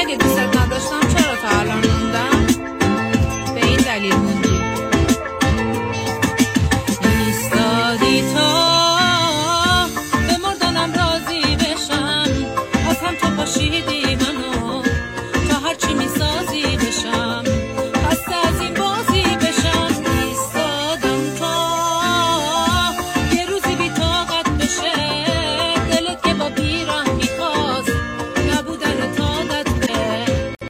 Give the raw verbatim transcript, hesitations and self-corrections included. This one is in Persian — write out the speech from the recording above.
اگه دوستت نداشتم چرا تا الان موندم؟ به این دلیل موندم